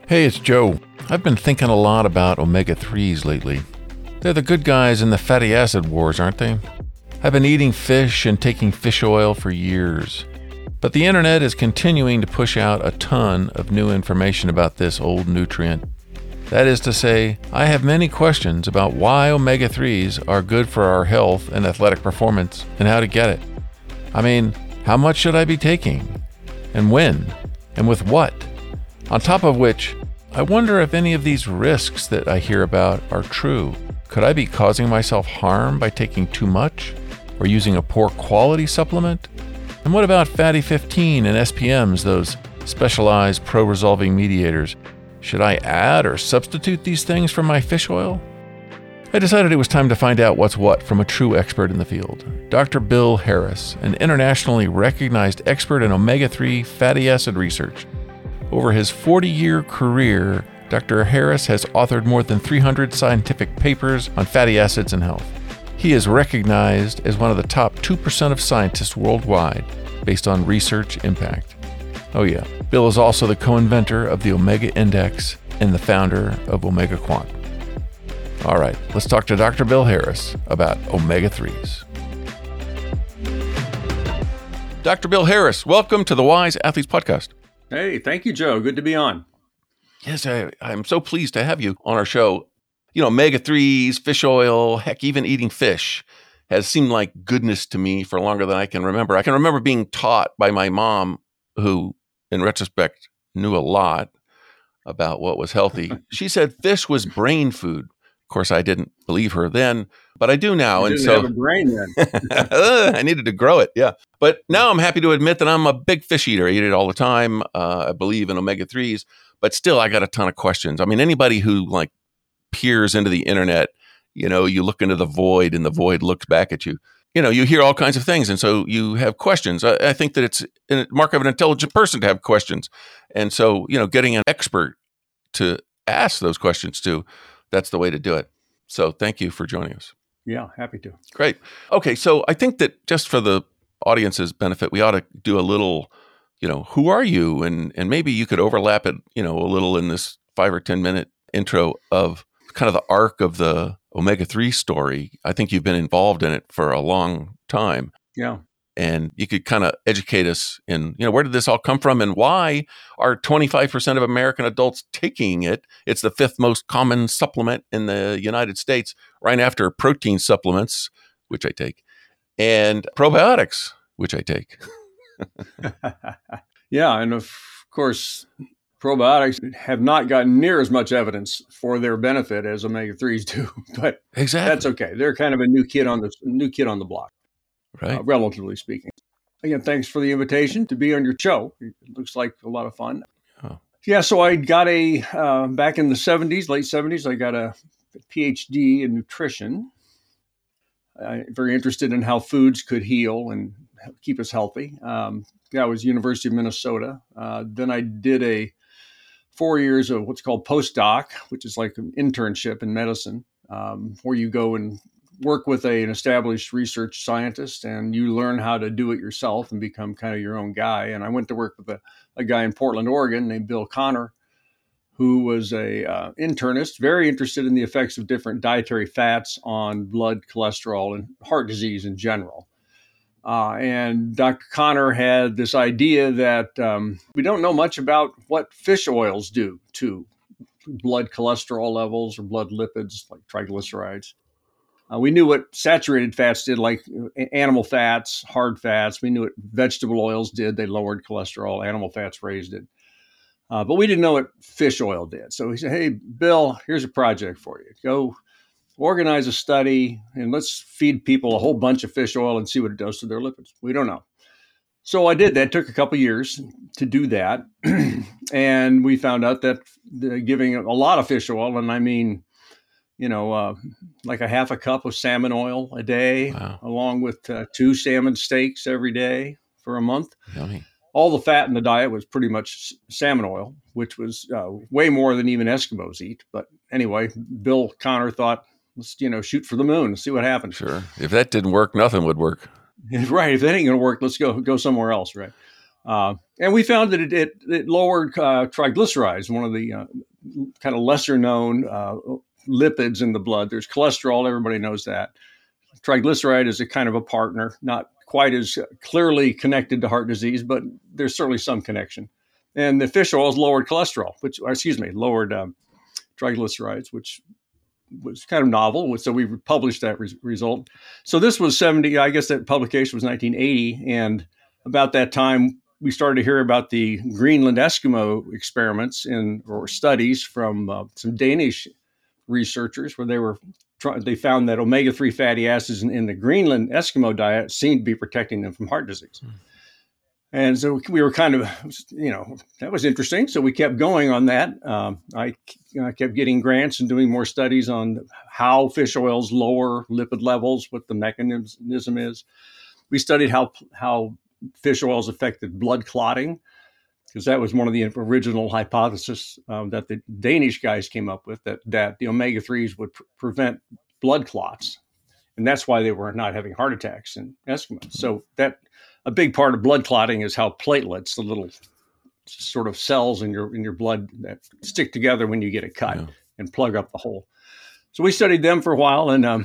Hey, it's Joe. I've been thinking a lot about omega-3s lately. They're the good guys in the fatty acid wars, aren't they? I've been eating fish and taking fish oil for years. But the internet is continuing to push out a ton of new information about this old nutrient. That is to say, I have many questions about why omega-3s are good for our health and athletic performance and how to get it. I mean, how much should I be taking? And when? And with what? On top of which, I wonder if any of these risks that I hear about are true. Could I be causing myself harm by taking too much or using a poor quality supplement? And what about fatty 15 and SPMs, those specialized pro-resolving mediators? Should I add or substitute these things from my fish oil? I decided it was time to find out what's what from a true expert in the field. Dr. Bill Harris, an internationally recognized expert in omega-3 fatty acid research. Over his 40-year career, Dr. Harris has authored more than 300 scientific papers on fatty acids and health. He is recognized as one of the top 2% of scientists worldwide based on research impact. Oh yeah, Bill is also the co-inventor of the Omega Index and the founder of Omega Quant. All right, let's talk to Dr. Bill Harris about omega-3s. Dr. Bill Harris, welcome to the Wise Athletes Podcast. Hey, thank you, Joe. Good to be on. Yes, I'm so pleased to have you on our show. You know, omega-3s, fish oil, heck, even eating fish has seemed like goodness to me for longer than I can remember. I can remember being taught by my mom, who, in retrospect, knew a lot about what was healthy. She said fish was brain food. Of course, I didn't believe her then, but I do now. You didn't have a brain then. I needed to grow it, yeah. But now I'm happy to admit that I'm a big fish eater. I eat it all the time. I believe in omega-3s, but still I got a ton of questions. I mean, anybody who like peers into the internet, you know, you look into the void and the void looks back at you. You know, you hear all kinds of things. And so you have questions. I think that it's a mark of an intelligent person to have questions. And so, you know, getting an expert to ask those questions to, that's the way to do it. So thank you for joining us. Yeah, happy to. Great. Okay, so I think that just for the audience's benefit, we ought to do a little, you know, who are you? And maybe you could overlap it, you know, a little in this 5 or 10 minute intro of kind of the arc of the omega-3 story. I think you've been involved in it for a long time. Yeah. And you could kind of educate us in, you know, where did this all come from and why are 25% of American adults taking it? It's the 5th most common supplement in the United States, right after protein supplements, which I take, and probiotics, which I take. Yeah. And of course, probiotics have not gotten near as much evidence for their benefit as omega-3s do, but Exactly. That's okay. They're kind of a new kid on the block. Right. Relatively speaking. Again, thanks for the invitation to be on your show. It looks like a lot of fun. Oh. Yeah, so I got back in the 70s, late 70s, I got a PhD in nutrition. Very interested in how foods could heal and keep us healthy. That was University of Minnesota. Then I did 4 years of what's called postdoc, which is like an internship in medicine, where you go and work with an established research scientist and you learn how to do it yourself and become kind of your own guy. And I went to work with a guy in Portland, Oregon named Bill Connor, who was a internist, very interested in the effects of different dietary fats on blood cholesterol and heart disease in general. And Dr. Connor had this idea that we don't know much about what fish oils do to blood cholesterol levels or blood lipids like triglycerides. We knew what saturated fats did, like animal fats, hard fats. We knew what vegetable oils did. They lowered cholesterol. Animal fats raised it. But we didn't know what fish oil did. So he said, hey, Bill, here's a project for you. Go organize a study and let's feed people a whole bunch of fish oil and see what it does to their lipids. We don't know. So I did that. It took a couple years to do that. And we found out that giving a lot of fish oil, and I mean, like a half a cup of salmon oil a day, Wow. along with 2 salmon steaks every day for a month. Yummy. All the fat in the diet was pretty much salmon oil, which was way more than even Eskimos eat. But anyway, Bill Connor thought, let's shoot for the moon, see what happens. Sure. If that didn't work, nothing would work. Right. If that ain't going to work, let's go somewhere else. Right. And we found that it lowered triglycerides, one of the kind of lesser known lipids in the blood. There's cholesterol, everybody knows that. Triglyceride is a kind of a partner, not quite as clearly connected to heart disease, but there's certainly some connection. And the fish oils lowered cholesterol, lowered triglycerides, which was kind of novel. So we published that result. So this was 70, I guess that publication was 1980. And about that time, we started to hear about the Greenland Eskimo experiments or studies from some Danish researchers where they found that omega-3 fatty acids in the Greenland Eskimo diet seemed to be protecting them from heart disease. And so we were kind of, that was interesting. So we kept going on that. I kept getting grants and doing more studies on how fish oils lower lipid levels, what the mechanism is. We studied how fish oils affected blood clotting, because that was one of the original hypotheses that the Danish guys came up with, that the omega-3s would prevent blood clots. And that's why they were not having heart attacks in Eskimos. So that a big part of blood clotting is how platelets, the little sort of cells in your blood that stick together when you get a cut and plug up the hole. So we studied them for a while. And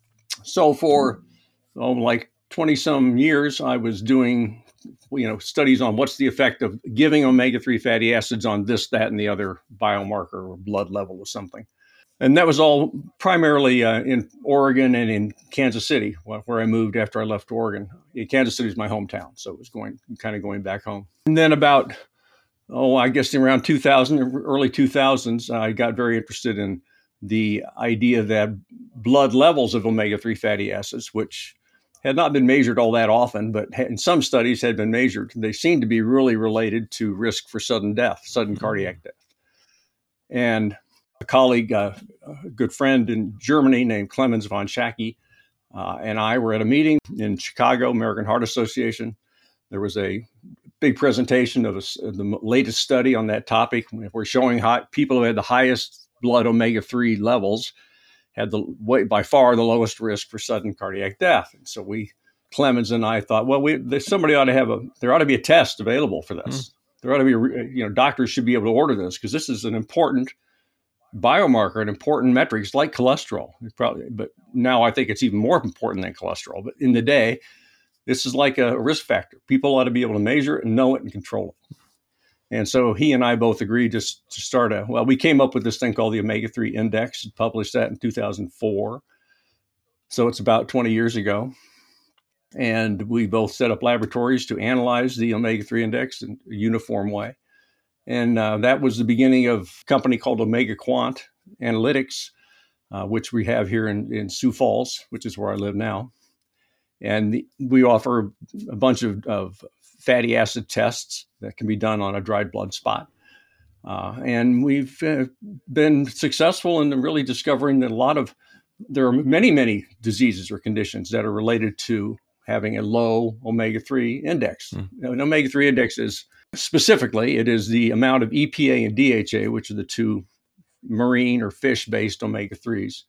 so for like 20 some years, I was doing studies on what's the effect of giving omega-3 fatty acids on this, that, and the other biomarker or blood level or something. And that was all primarily in Oregon and in Kansas City, where I moved after I left Oregon. Kansas City is my hometown, so it was going back home. And then about, I guess around 2000, early 2000s, I got very interested in the idea that blood levels of omega-3 fatty acids, which had not been measured all that often, but in some studies had been measured, they seemed to be really related to risk for sudden cardiac death. And a colleague, a good friend in Germany named Clemens von Schacke, and I were at a meeting in Chicago, American Heart Association. There was a big presentation of the latest study on that topic. We're showing how people who had the highest blood omega-3 levels had by far the lowest risk for sudden cardiac death. And so Clemens and I thought, well, there ought to be a test available for this. There ought to be, doctors should be able to order this, because this is an important biomarker, an important metric. It's like cholesterol, but now I think it's even more important than cholesterol. But in the day, this is like a risk factor. People ought to be able to measure it and know it and control it. And so he and I both agreed to start we came up with this thing called the Omega-3 Index, published that in 2004. So it's about 20 years ago. And we both set up laboratories to analyze the Omega-3 Index in a uniform way. And that was the beginning of a company called Omega Quant Analytics, which we have here in Sioux Falls, which is where I live now. And we offer a bunch of fatty acid tests that can be done on a dried blood spot. And we've been successful in really discovering that there are many, many diseases or conditions that are related to having a low omega-3 index. An omega-3 index is the amount of EPA and DHA, which are the two marine or fish-based omega-3s.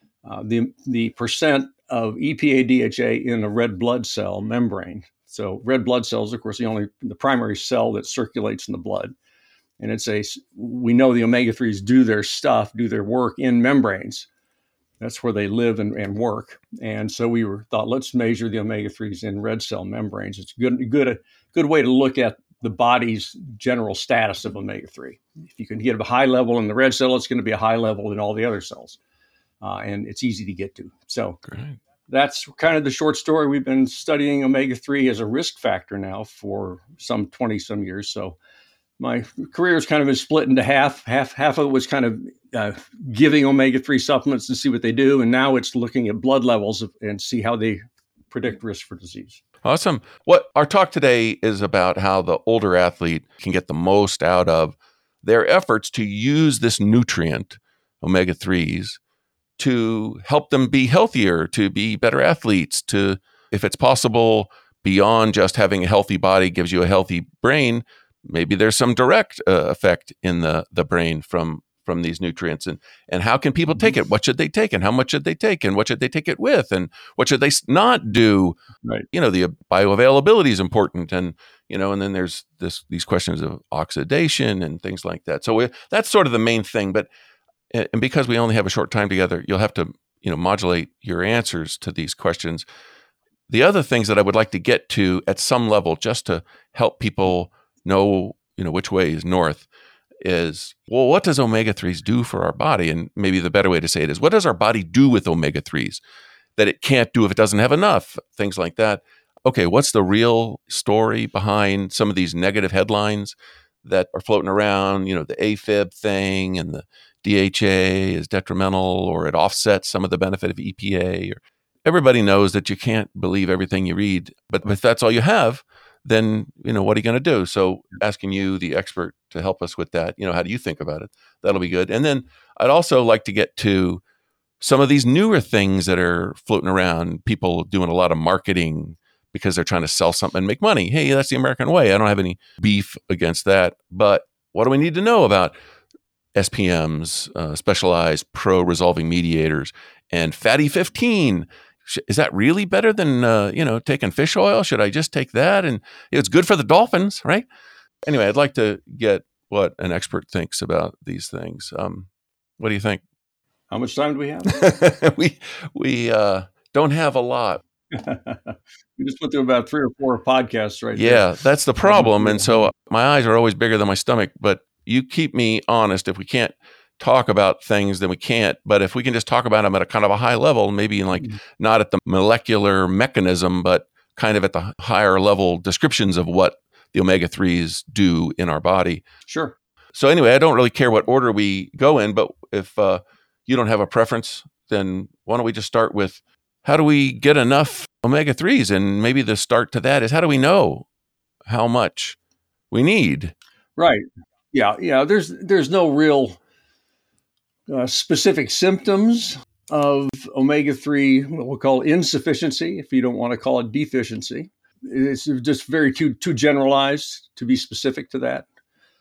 The percent of EPA, DHA in a red blood cell membrane. So red blood cells, of course, the primary cell that circulates in the blood. And we know the omega-3s do their work in membranes. That's where they live and work. And so we thought, let's measure the omega-3s in red cell membranes. It's a good way to look at the body's general status of omega-3. If you can get a high level in the red cell, it's going to be a high level in all the other cells. And it's easy to get to. So great. That's kind of the short story. We've been studying omega-3 as a risk factor now for some 20 some years. So my career has kind of been split into half. Half of it was kind of giving omega-3 supplements to see what they do. And now it's looking at blood levels and see how they predict risk for disease. Awesome. What our talk today is about how the older athlete can get the most out of their efforts to use this nutrient, omega-3s, to help them be healthier, to be better athletes, to, if it's possible, beyond just having a healthy body gives you a healthy brain, maybe there's some direct effect in the brain from these nutrients. And how can people take it? What should they take? And how much should they take? And what should they take it with? And what should they not do? Right. The bioavailability is important. And, and then there's these questions of oxidation and things like that. So that's sort of the main thing. But and because we only have a short time together, you'll have to modulate your answers to these questions. The other things that I would like to get to at some level, just to help people know which way is north, is, well, what does omega-3s do for our body? And maybe the better way to say it is, what does our body do with omega-3s that it can't do if it doesn't have enough? Things like that. Okay, what's the real story behind some of these negative headlines that are floating around? The AFib thing and the DHA is detrimental, or it offsets some of the benefit of EPA. Everybody knows that you can't believe everything you read, but if that's all you have, then what are you going to do? So asking you, the expert, to help us with that. How do you think about it? That'll be good. And then I'd also like to get to some of these newer things that are floating around. People doing a lot of marketing because they're trying to sell something and make money. Hey, that's the American way. I don't have any beef against that. But what do we need to know about SPMs, specialized pro-resolving mediators, and fatty 15? Is that really better than taking fish oil? Should I just take that? And it's good for the dolphins, right? Anyway, I'd like to get what an expert thinks about these things. What do you think? How much time do we have? we don't have a lot. We just went through about 3 or 4 podcasts right there. Yeah, that's the problem. And so my eyes are always bigger than my stomach, but you keep me honest. If we can't talk about things, then we can't. But if we can just talk about them at a kind of a high level, maybe not at the molecular mechanism, but kind of at the higher level descriptions of what the omega-3s do in our body. Sure. So anyway, I don't really care what order we go in, but if you don't have a preference, then why don't we just start with, how do we get enough omega-3s? And maybe the start to that is, how do we know how much we need? Right. Yeah. There's no real specific symptoms of omega-3, what we'll call insufficiency, if you don't want to call it deficiency. It's just very too generalized to be specific to that.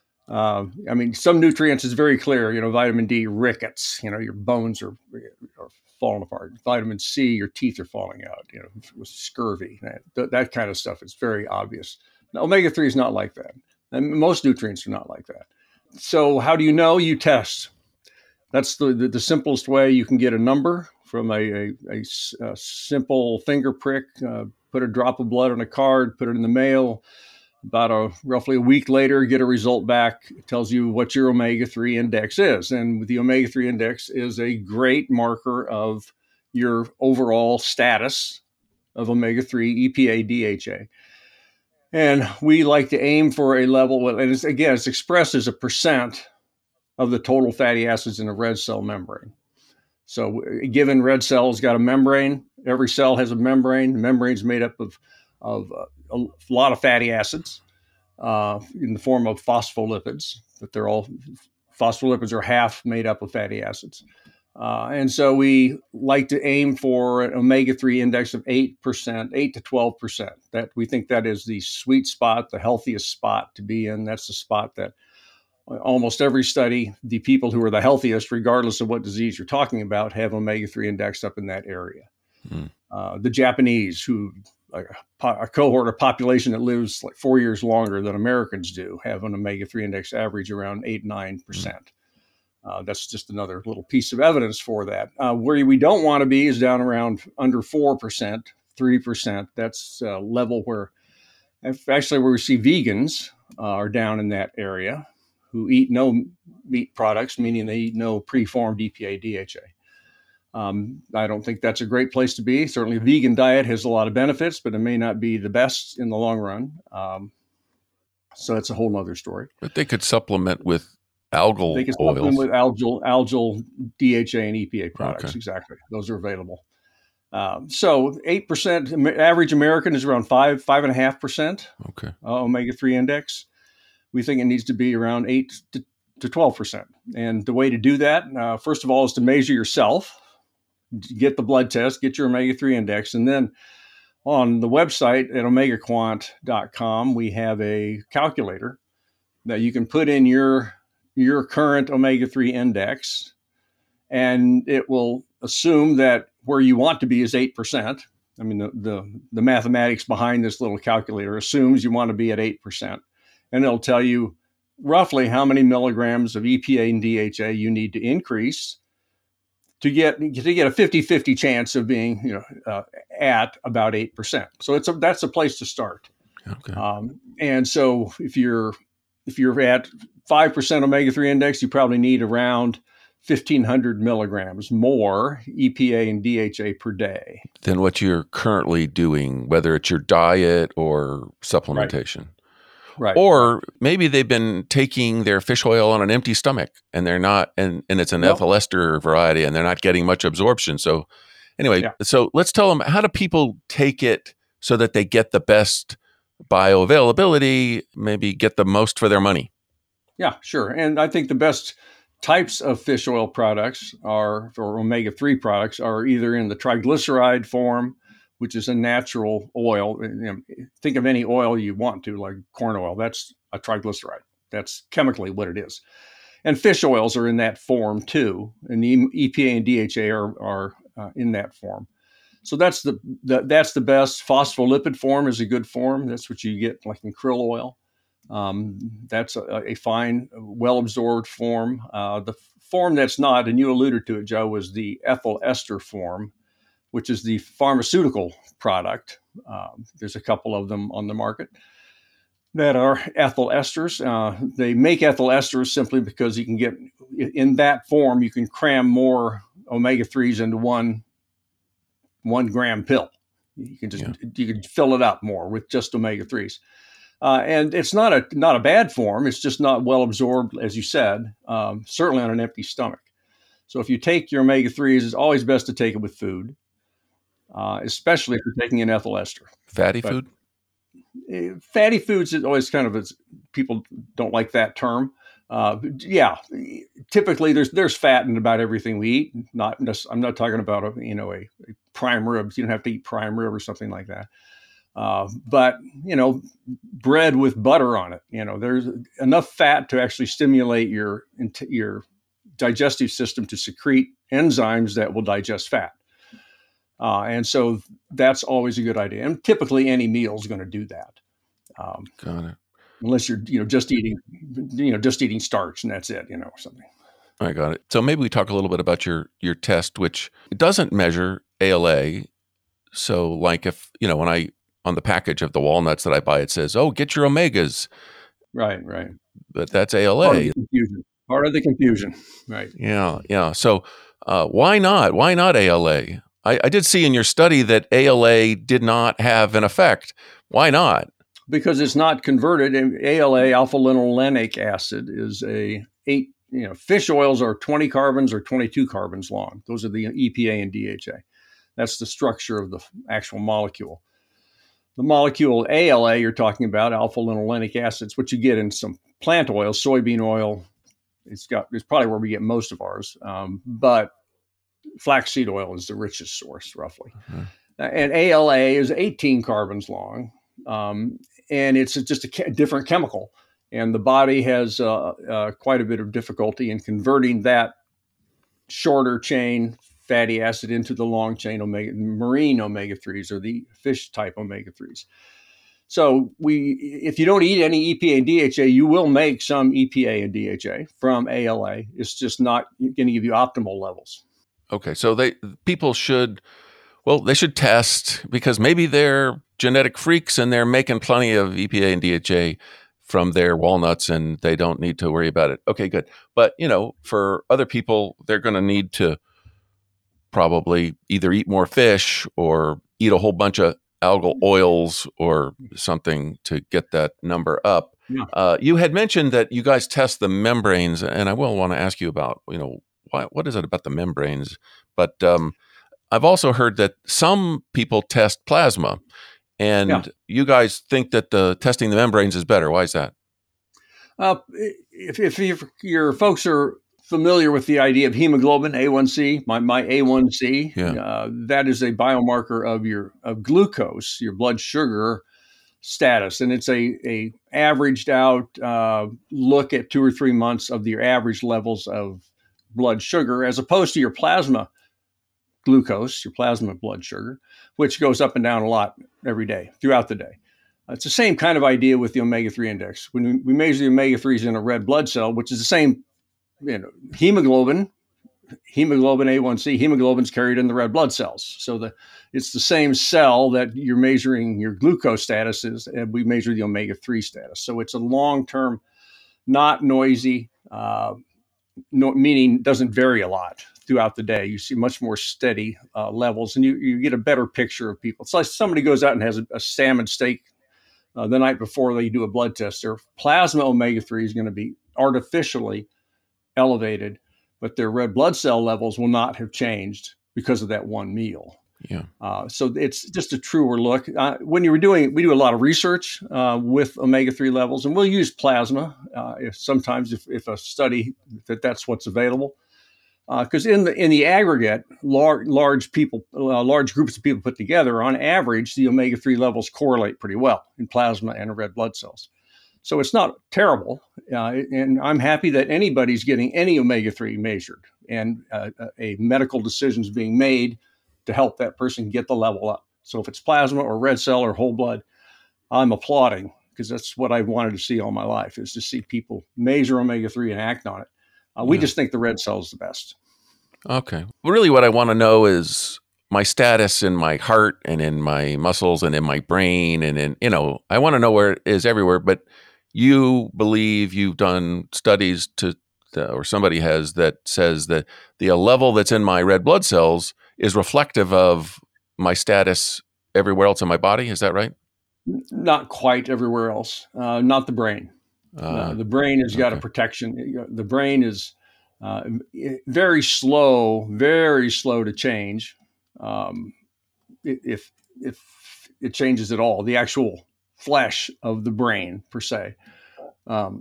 Some nutrients is very clear. Vitamin D, rickets. Your bones are falling apart. Vitamin C, your teeth are falling out. With scurvy, that kind of stuff. It's very obvious. Now, omega-3 is not like that, and most nutrients are not like that. So, how do you know? You test. That's the simplest way. You can get a number from a simple finger prick. Put a drop of blood on a card. Put it in the mail. About roughly a week later, get a result back. It tells you what your omega-3 index is. And the omega-3 index is a great marker of your overall status of omega-3, EPA, DHA. And we like to aim for a level, and it's expressed as a percent of the total fatty acids in a red cell membrane. So a given red cell has got a membrane. Every cell has a membrane. The membrane's made up of a lot of fatty acids in the form of phospholipids, but phospholipids are half made up of fatty acids. And so we like to aim for an omega-3 index of 8%, 8 to 12%. That we think that is the sweet spot, the healthiest spot to be in. That's the spot that almost every study, the people who are the healthiest, regardless of what disease you're talking about, have omega-3 indexed up in that area. The Japanese, who a cohort of population that lives like 4 years longer than Americans do, have an omega-3 index average around 8-9%. That's just another little piece of evidence for that. Where we don't want to be is down around under 4%, 3%. That's a level where we see vegans are down in that area, who eat no meat products, meaning they eat no preformed EPA, DHA. I don't think that's a great place to be. Certainly, a vegan diet has a lot of benefits, but it may not be the best in the long run. So that's a whole other story. But they could supplement with algal They can oils. supplement with algal DHA and EPA products. Okay. Exactly. Those are available. So 8%, average American is around 5.5%. Okay. Omega-3 index. We think it needs to be around 8 to 12%. And the way to do that, first of all, is to measure yourself, get the blood test, get your omega-3 index. And then on the website at omegaquant.com, we have a calculator that you can put in your current omega-3 index, and it will assume that where you want to be is 8%. I mean, the mathematics behind this little calculator assumes you want to be at 8%, and it'll tell you roughly how many milligrams of EPA and DHA you need to increase to get a 50-50 chance of being at about 8%. So that's a place to start. Okay. And so if you're at 5% omega-3 index, you probably need around 1,500 milligrams more EPA and DHA per day than what you're currently doing, whether it's your diet or supplementation. Right. Or maybe they've been taking their fish oil on an empty stomach and they're not, and it's an ethyl ester variety and they're not getting much absorption. So anyway, So let's tell them, how do people take it so that they get the best bioavailability, maybe get the most for their money? Yeah, sure. And I think the best types of fish oil products or omega-3 products are either in the triglyceride form, which is a natural oil. Think of any oil you want to, like corn oil. That's a triglyceride. That's chemically what it is. And fish oils are in that form too. And the EPA and DHA are in that form. So that's the best. Phospholipid form is a good form. That's what you get like in krill oil. That's a fine, well-absorbed form. The form that's not, and you alluded to it, Joe, was the ethyl ester form, which is the pharmaceutical product. There's a couple of them on the market that are ethyl esters. They make ethyl esters simply because you can get, in that form, you can cram more omega-3s into one gram pill. You can fill it up more with just omega-3s. And it's not a bad form. It's just not well absorbed, as you said, certainly on an empty stomach. So if you take your omega-3s, it's always best to take it with food, especially if you're taking an ethyl ester. Fatty food? Fatty foods is always kind of, people don't like that term. Typically there's fat in about everything we eat. I'm not talking about a prime rib. You don't have to eat prime rib or something like that. But bread with butter on it. There's enough fat to actually stimulate your digestive system to secrete enzymes that will digest fat. And so that's always a good idea. And typically any meal is going to do that. Got it. Unless you're, just eating starch and that's it, or something. I got it. So maybe we talk a little bit about your test, which doesn't measure ALA. So like if, when on the package of the walnuts that I buy, it says, "Oh, get your omegas." Right. But that's ALA. Part of the confusion. Right. Yeah. So why not? Why not ALA? I did see in your study that ALA did not have an effect. Why not? Because it's not converted. ALA, alpha-linolenic acid, is fish oils are 20 carbons or 22 carbons long. Those are the EPA and DHA. That's the structure of the actual molecule. The molecule ALA you're talking about, alpha-linolenic acid, is what you get in some plant oil, soybean oil. It's probably where we get most of ours. But flaxseed oil is the richest source, roughly. Mm-hmm. And ALA is 18 carbons long. And it's just a different chemical. And the body has quite a bit of difficulty in converting that shorter chain fatty acid into the long chain marine omega-3s or the fish type omega-3s. So if you don't eat any EPA and DHA, you will make some EPA and DHA from ALA. It's just not going to give you optimal levels. Okay, so people should test, because maybe they're genetic freaks and they're making plenty of EPA and DHA from their walnuts and they don't need to worry about it. Okay, good. But, for other people, they're going to need to probably either eat more fish or eat a whole bunch of algal oils or something to get that number up. Yeah. You had mentioned that you guys test the membranes, and I will want to ask you about, what is it about the membranes? But I've also heard that some people test plasma, and you guys think that testing the membranes is better. Why is that? If your folks are familiar with the idea of hemoglobin, A1C, my A1C, that is a biomarker of glucose, your blood sugar status, and it's a averaged out look at 2 or 3 months of your average levels of blood sugar, as opposed to your plasma glucose, your plasma blood sugar, which goes up and down a lot every day, throughout the day. It's the same kind of idea with the omega-3 index. When we measure the omega-3s in a red blood cell, which is the same, hemoglobin A1C, hemoglobin's carried in the red blood cells. So it's the same cell that you're measuring your glucose status is, and we measure the omega-3 status. So it's a long-term, not noisy, meaning doesn't vary a lot throughout the day. You see much more steady levels, and you get a better picture of people. It's like somebody goes out and has a salmon steak the night before they do a blood test. Their plasma omega-3 is going to be artificially elevated, but their red blood cell levels will not have changed because of that one meal. Yeah. So it's just a truer look. We do a lot of research with omega-3 levels, and we'll use plasma sometimes if a study that's what's available. Because in the aggregate, large groups of people put together, on average, the omega-3 levels correlate pretty well in plasma and red blood cells. So it's not terrible, and I'm happy that anybody's getting any omega-3 measured, and a medical decision is being made to help that person get the level up. So if it's plasma or red cell or whole blood, I'm applauding, because that's what I've wanted to see all my life, is to see people measure omega-3 and act on it. We just think the red cell is the best. Okay. Well, really what I want to know is my status in my heart and in my muscles and in my brain. And I want to know where it is everywhere. But you believe you've done studies or somebody has, that says that the level that's in my red blood cells is reflective of my status everywhere else in my body. Is that right? Not quite everywhere else. Not the brain. The brain has got a protection. The brain is very slow to change, if it changes at all. The actual flesh of the brain per se. But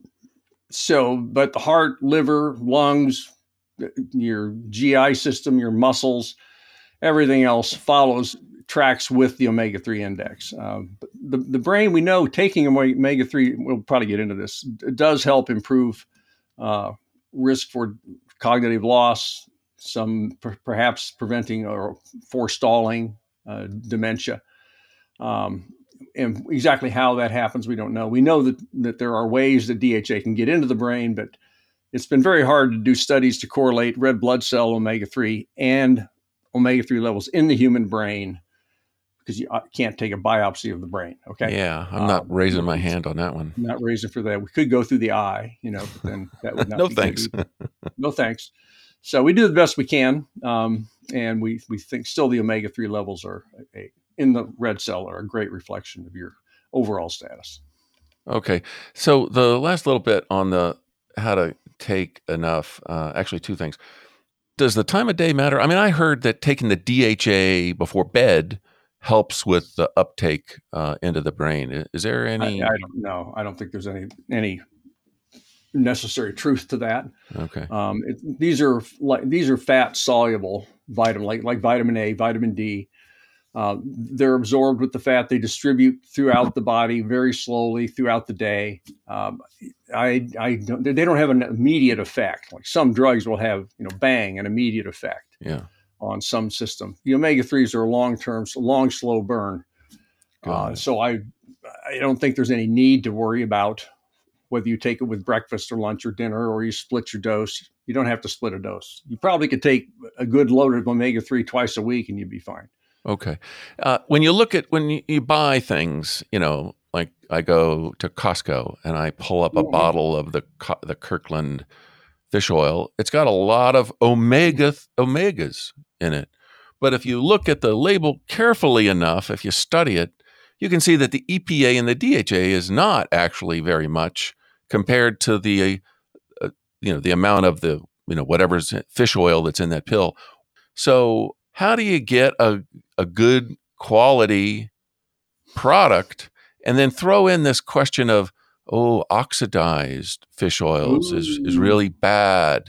the heart, liver, lungs, your GI system, your muscles, everything else tracks with the omega-3 index. The brain, we know taking omega-3, we'll probably get into this, does help improve risk for cognitive loss, some perhaps preventing or forestalling dementia. And exactly how that happens, we don't know. We know that there are ways that DHA can get into the brain, but it's been very hard to do studies to correlate red blood cell omega-3 and omega-3 levels in the human brain, because you can't take a biopsy of the brain. Okay. Yeah, I'm not raising my hand on that one. Not raising for that. We could go through the eye, but then that would not. No thanks. No thanks. So we do the best we can, and we think still the omega-3 levels are in the red cell are a great reflection of your overall status. Okay, so the last little bit on the how to take enough. Actually, two things. Does the time of day matter? I mean, I heard that taking the DHA before bed helps with the uptake into the brain. Is there any? I don't know. I don't think there's any necessary truth to that. Okay. These are fat soluble vitamin, like vitamin A, vitamin D. They're absorbed with the fat. They distribute throughout the body very slowly throughout the day. They don't have an immediate effect. Like some drugs will have, bang, an immediate effect. Yeah. On some system. The omega-3s are long, slow burn. So I don't think there's any need to worry about whether you take it with breakfast or lunch or dinner, or you split your dose. You don't have to split a dose. You probably could take a good load of omega-3 twice a week and you'd be fine. Okay. When you buy things, like I go to Costco and I pull up a bottle of the Kirkland fish oil, it's got a lot of omegas in it. But if you look at the label carefully enough, if you study it, you can see that the EPA and the DHA is not actually very much compared to the amount of the, whatever's fish oil that's in that pill. So how do you get a good quality product and then throw in this question of, oxidized fish oils is really bad?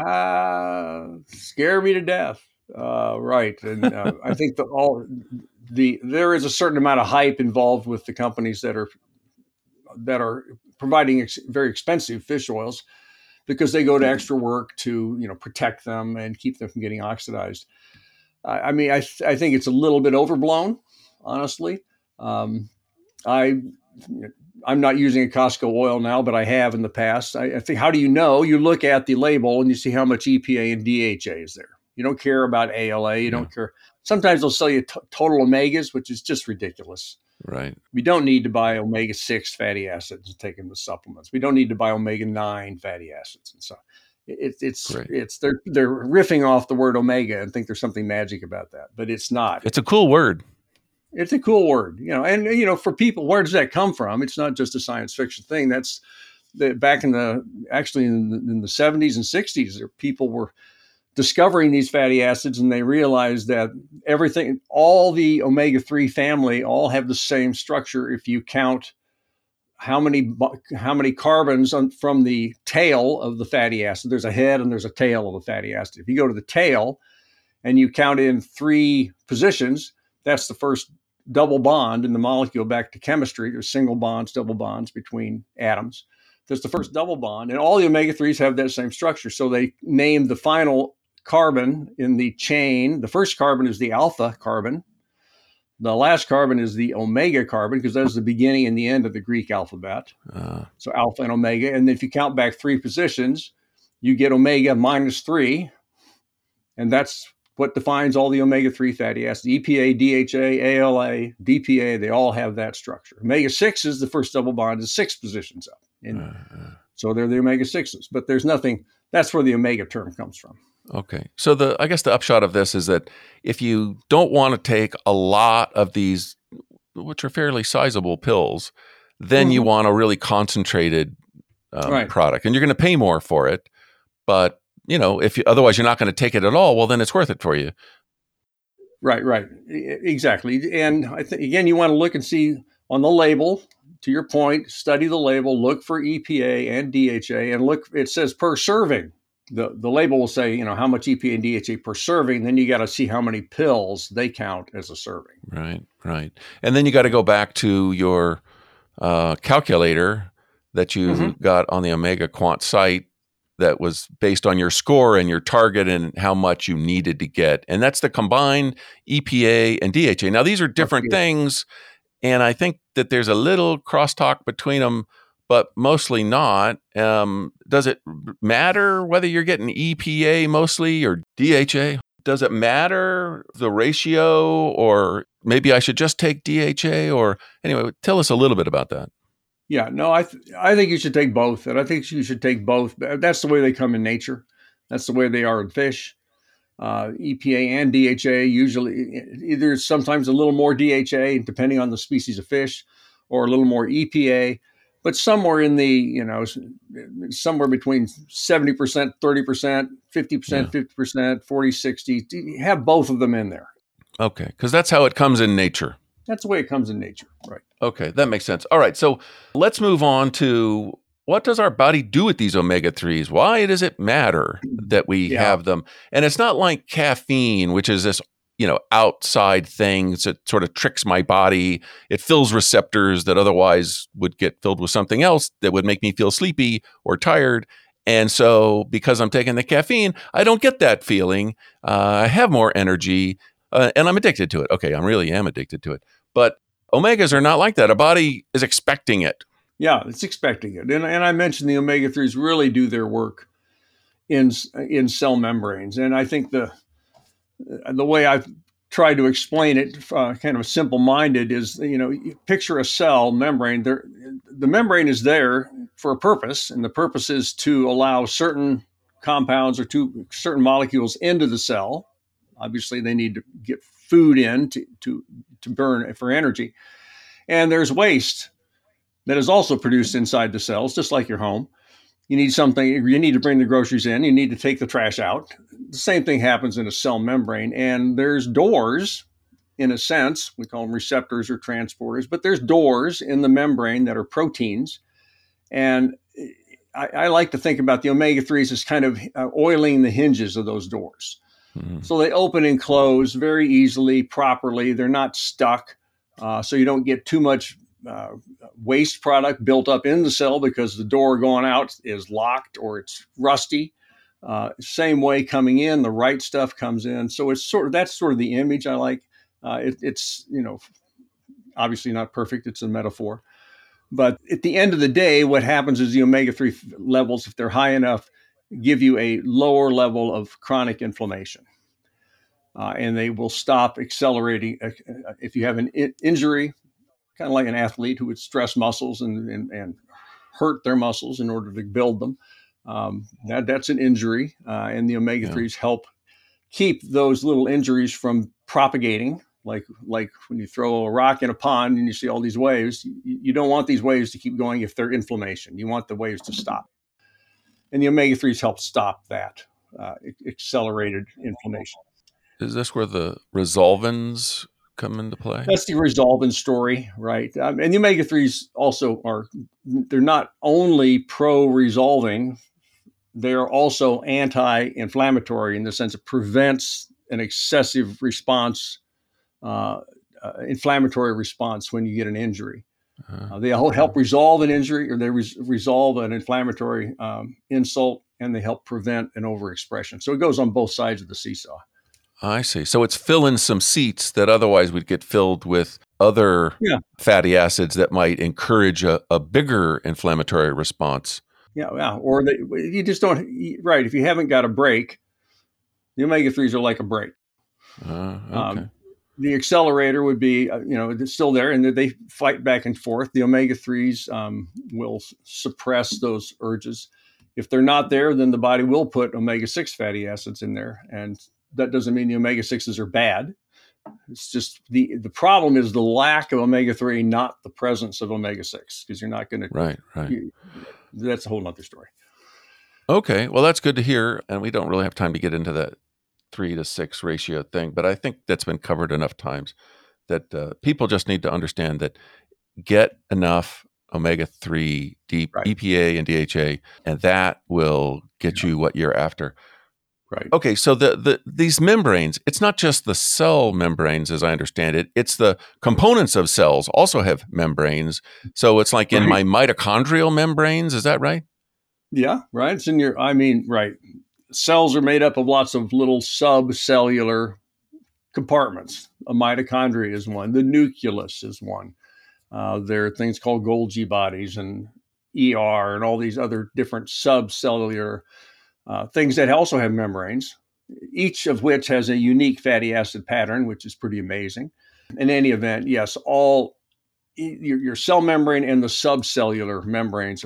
Scare me to death. Right. And I think there is a certain amount of hype involved with the companies that are providing very expensive fish oils, because they go to extra work to, protect them and keep them from getting oxidized. I think it's a little bit overblown, honestly. Um, I I'm not using a Costco oil now, but I have in the past. I think, how do you know? You look at the label and you see how much EPA and DHA is there. You don't care about ALA. You Yeah. don't care. Sometimes they'll sell you total omegas, which is just ridiculous. Right. We don't need to buy omega-6 fatty acids and take them as supplements. We don't need to buy omega-9 fatty acids. And so Great. they're riffing off the word omega and think there's something magic about that, but it's not. It's a cool word. It's a cool word, and for people, where does that come from? It's not just a science fiction thing. That's back in the 70s and 60s, people were discovering these fatty acids, and they realized that all the omega-3 family all have the same structure if you count how many carbons from the tail of the fatty acid. There's a head and there's a tail of the fatty acid. If you go to the tail and you count in 3 positions, that's the first double bond in the molecule. Back to chemistry, there's single bonds, double bonds between atoms. That's the first double bond, and all the omega-3s have that same structure. So they named the final carbon in the chain. The first carbon is the alpha carbon. The last carbon is the omega carbon, because that's the beginning and the end of the Greek alphabet. So alpha and omega. And if you count back 3 positions, you get omega -3. And that's what defines all the omega-3 fatty acids. EPA, DHA, ALA, DPA, they all have that structure. Omega-6 is the first double bond, is 6 positions up. And so they're the omega-6s. But there's nothing, that's where the omega term comes from. Okay. So I guess the upshot of this is that if you don't want to take a lot of these, which are fairly sizable pills, then you want a really concentrated product, and you're going to pay more for it. But otherwise you're not going to take it at all, well, then it's worth it for you. Right. Exactly. And I think, again, you want to look and see on the label, to your point, study the label, look for EPA and DHA, and look, it says per serving. The label will say, how much EPA and DHA per serving. Then you got to see how many pills they count as a serving. Right. And then you got to go back to your calculator that you got on the Omega Quant site that was based on your score and your target and how much you needed to get. And that's the combined EPA and DHA. Now, these are different things, and I think that there's a little crosstalk between them, but mostly not. Does it matter whether you're getting EPA mostly or DHA? Does it matter the ratio, or maybe I should just take DHA? Or anyway, tell us a little bit about that. Yeah, no, I think you should take both, and I think you should take both. That's the way they come in nature. That's the way they are in fish. EPA and DHA usually, either sometimes a little more DHA depending on the species of fish, or a little more EPA, but somewhere in the somewhere between 70%, 30%, 50%, 50%, 40-60. Have both of them in there. Okay, because that's how it comes in nature. That's the way it comes in nature, right? Okay, that makes sense. All right, so let's move on to, what does our body do with these omega-3s? Why does it matter that we have them? And it's not like caffeine, which is this, outside thing that sort of tricks my body. It fills receptors that otherwise would get filled with something else that would make me feel sleepy or tired. And so because I'm taking the caffeine, I don't get that feeling. I have more energy, and I'm addicted to it. Okay, I really am addicted to it. But omegas are not like that. A body is expecting it. Yeah, it's expecting it. And I mentioned the omega-3s really do their work in cell membranes. And I think the way I've tried to explain it, kind of simple-minded, is, you picture a cell membrane. The membrane is there for a purpose, and the purpose is to allow certain compounds or certain molecules into the cell. Obviously, they need to get food in to burn for energy. And there's waste that is also produced inside the cells, just like your home. You need to bring the groceries in, you need to take the trash out. The same thing happens in a cell membrane. And there's doors, in a sense, we call them receptors or transporters, but there's doors in the membrane that are proteins. And I like to think about the omega-3s as kind of oiling the hinges of those doors. Mm-hmm. So they open and close very easily, properly. They're not stuck. So you don't get too much waste product built up in the cell because the door going out is locked or it's rusty. Same way coming in, the right stuff comes in. So that's sort of the image I like. It's obviously not perfect. It's a metaphor. But at the end of the day, what happens is the omega-3 levels, if they're high enough, give you a lower level of chronic inflammation. And they will stop accelerating. If you have an injury, kind of like an athlete who would stress muscles and hurt their muscles in order to build them, that's an injury. And the omega-3s help keep those little injuries from propagating. Like when you throw a rock in a pond and you see all these waves, you don't want these waves to keep going if they're inflammation. You want the waves to stop. And the omega-3s help stop that accelerated inflammation. Is this where the resolvins come into play? That's the resolvin story, right? And the omega-3s also they're not only pro-resolving, they're also anti-inflammatory in the sense it prevents an excessive response, inflammatory response when you get an injury. They help resolve an injury, or they resolve an inflammatory insult, and they help prevent an overexpression. So it goes on both sides of the seesaw. I see. So it's filling some seats that otherwise would get filled with other fatty acids that might encourage a bigger inflammatory response. Yeah. Or you just don't, right. If you haven't got a brake, the omega-3s are like a brake. Okay. The accelerator would be, it's still there, and they fight back and forth. The omega-3s will suppress those urges. If they're not there, then the body will put omega-6 fatty acids in there. And that doesn't mean the omega-6s are bad. It's just the problem is the lack of omega-3, not the presence of omega-6, because you're not going to. Right. That's a whole nother story. Okay. Well, that's good to hear. And we don't really have time to get into that 3-to-6 ratio thing, but I think that's been covered enough times that people just need to understand that get enough omega-3, EPA and DHA, and that will get you what you're after. Right. Okay, so these membranes, it's not just the cell membranes as I understand it, it's the components of cells also have membranes. So it's like in my mitochondrial membranes, is that right? Yeah, right. It's in right. Cells are made up of lots of little subcellular compartments. A mitochondria is one. The nucleus is one. There are things called Golgi bodies and ER and all these other different subcellular things that also have membranes, each of which has a unique fatty acid pattern, which is pretty amazing. In any event, yes, all your cell membrane and the subcellular membranes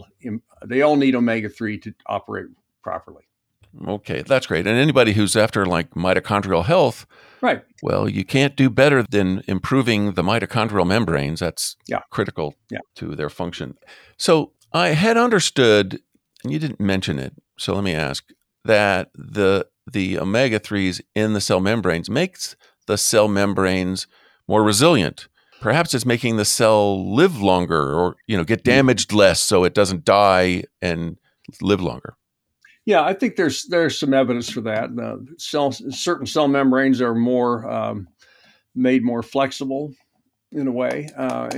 they all need omega-3 to operate properly. Okay, that's great. And anybody who's after like mitochondrial health, right? Well, you can't do better than improving the mitochondrial membranes. That's critical to their function. So I had understood, and you didn't mention it, so let me ask, that the omega-3s in the cell membranes makes the cell membranes more resilient. Perhaps it's making the cell live longer or get damaged less so it doesn't die and live longer. Yeah, I think there's some evidence for that. Certain cell membranes are more made more flexible in a way.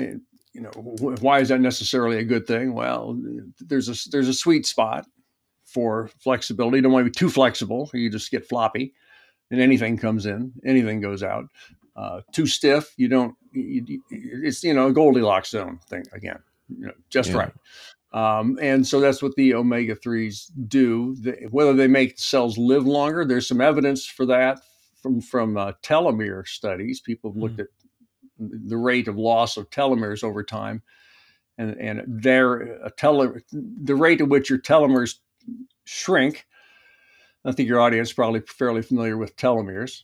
Why is that necessarily a good thing? Well, there's a sweet spot for flexibility. You don't want to be too flexible; you just get floppy, and anything comes in, anything goes out. Too stiff, it's a Goldilocks zone thing again, just right. And so that's what the omega-3s do. Whether they make cells live longer, there's some evidence for that from telomere studies. People have looked at the rate of loss of telomeres over time, and the rate at which your telomeres shrink. I think your audience is probably fairly familiar with telomeres.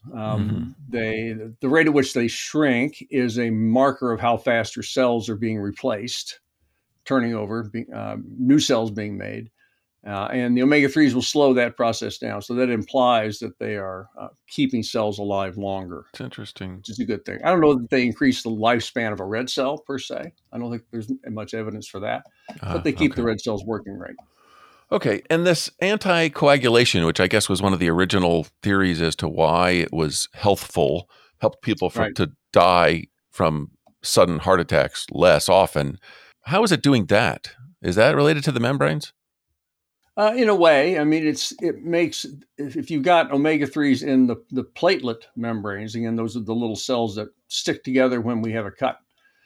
The rate at which they shrink is a marker of how fast your cells are being replaced, turning over, new cells being made. And the omega-3s will slow that process down. So that implies that they are keeping cells alive longer. It's interesting. Which is a good thing. I don't know that they increase the lifespan of a red cell per se. I don't think there's much evidence for that. But they keep the red cells working right. Okay, and this anticoagulation, which I guess was one of the original theories as to why it was healthful, helped people to die from sudden heart attacks less often. How is it doing that? Is that related to the membranes? In a way, I mean, it makes, if you've got omega-3s in the platelet membranes, again, those are the little cells that stick together when we have a cut.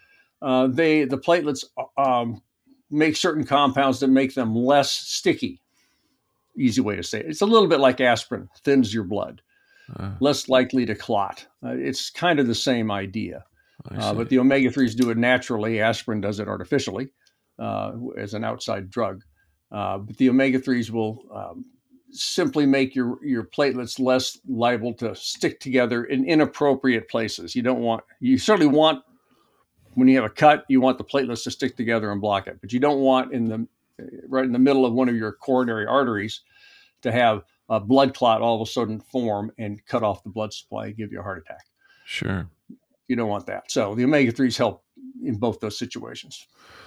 The platelets make certain compounds that make them less sticky. Easy way to say it. It's a little bit like aspirin, thins your blood, less likely to clot. It's kind of the same idea. But the omega-3s do it naturally. Aspirin does it artificially as an outside drug. But the omega-3s will simply make your platelets less liable to stick together in inappropriate places. You certainly want, when you have a cut, you want the platelets to stick together and block it. But you don't want right in the middle of one of your coronary arteries to have a blood clot all of a sudden form and cut off the blood supply and give you a heart attack. Sure. You don't want that. So the omega-3s help in both those situations.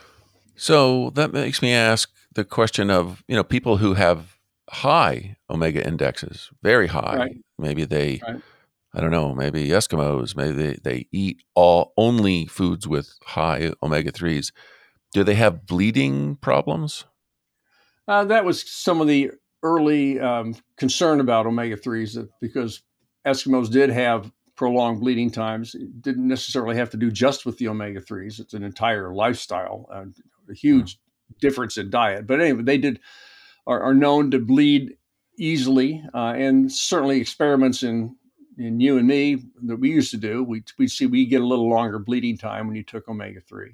So that makes me ask the question of, people who have high omega indexes, very high. Right. Maybe they, right. I don't know, maybe Eskimos, maybe they eat only foods with high omega-3s. Do they have bleeding problems? That was some of the early concern about omega-3s, because Eskimos did have prolonged bleeding times. It didn't necessarily have to do just with the omega-3s. It's an entire lifestyle, a huge difference in diet. But anyway, they are known to bleed easily, and certainly experiments in you and me that we used to do, we see we get a little longer bleeding time when you took omega-3.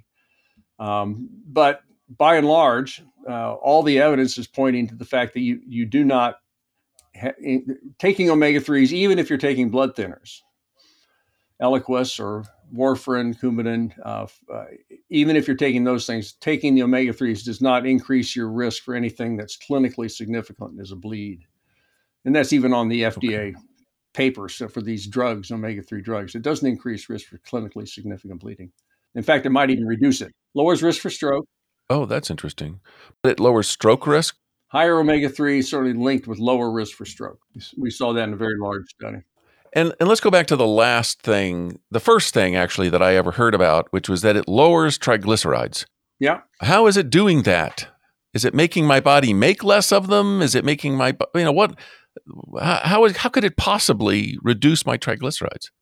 But by and large, all the evidence is pointing to the fact that you do not taking omega-3s, even if you're taking blood thinners, Eliquis or warfarin, Coumadin, even if you're taking those things, taking the omega-3s does not increase your risk for anything that's clinically significant as a bleed. And that's even on the FDA papers for these drugs, omega-3 drugs. It doesn't increase risk for clinically significant bleeding. In fact, it might even reduce it. Lowers risk for stroke. Oh, that's interesting. But it lowers stroke risk? Higher omega-3 is certainly linked with lower risk for stroke. We saw that in a very large study. And let's go back to the first thing actually that I ever heard about, which was that it lowers triglycerides. Yeah. How is it doing that? Is it making my body make less of them? Is it making what? How could it possibly reduce my triglycerides?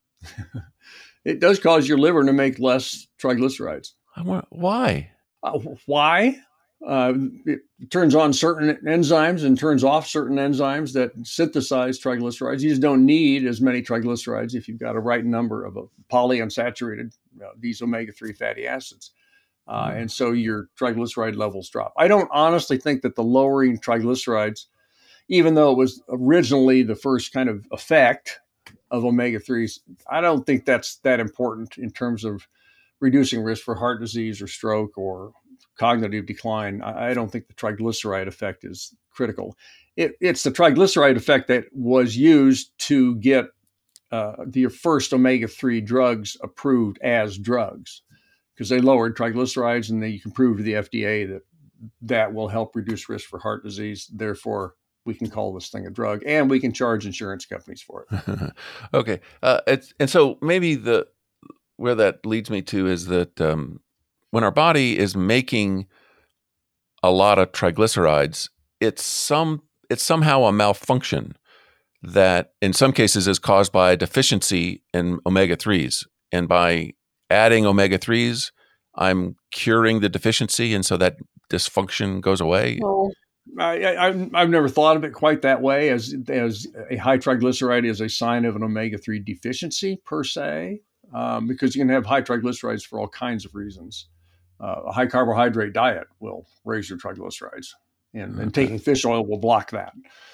It does cause your liver to make less triglycerides. Why? Why? It turns on certain enzymes and turns off certain enzymes that synthesize triglycerides. You just don't need as many triglycerides if you've got a right number of polyunsaturated, these omega-3 fatty acids. And so your triglyceride levels drop. I don't honestly think that the lowering triglycerides, even though it was originally the first kind of effect of omega-3s, I don't think that's that important in terms of reducing risk for heart disease or stroke or cognitive decline. I don't think the triglyceride effect is critical. It's the triglyceride effect that was used to get the first omega-3 drugs approved as drugs, because they lowered triglycerides, and then you can prove to the FDA that will help reduce risk for heart disease. Therefore, we can call this thing a drug, and we can charge insurance companies for it. Okay. And so maybe where that leads me to is that when our body is making a lot of triglycerides, it's somehow a malfunction that in some cases is caused by a deficiency in omega-3s. And by adding omega-3s, I'm curing the deficiency, and so that dysfunction goes away. Well, I've never thought of it quite that way, as a high triglyceride is a sign of an omega-3 deficiency per se, because you can have high triglycerides for all kinds of reasons. A high carbohydrate diet will raise your triglycerides, and taking fish oil will block that,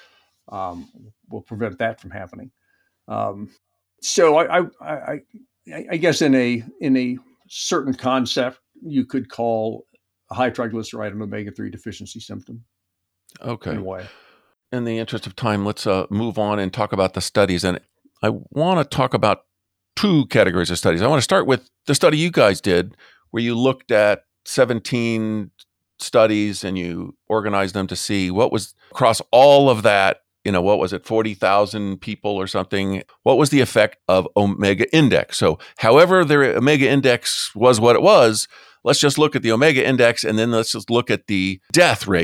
will prevent that from happening. So I guess in a certain concept, you could call a high triglyceride an omega-3 deficiency symptom. Okay. In a way. In the interest of time, let's move on and talk about the studies. And I want to talk about two categories of studies. I want to start with the study you guys did, where you looked at 17 studies and you organized them to see what was across all of that. What was it, 40,000 people or something? What was the effect of omega index? So however the omega index was what it was, let's just look at the omega index, and then let's just look at the death rate